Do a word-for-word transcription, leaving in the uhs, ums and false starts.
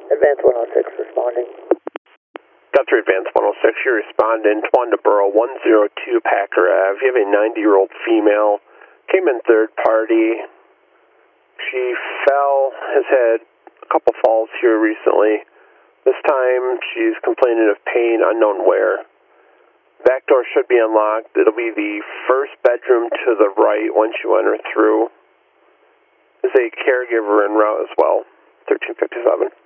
Advance one oh six responding. Got three Advance one oh six, you're responding, Twanda Borough, one oh two Packer Avenue. You have a ninety-year-old female, came in third party. She fell, has had a couple falls here recently. This time she's complaining of pain, unknown where. Back door should be unlocked. It'll be the first bedroom to the right once you enter through. There's a caregiver en route as well, thirteen fifty-seven.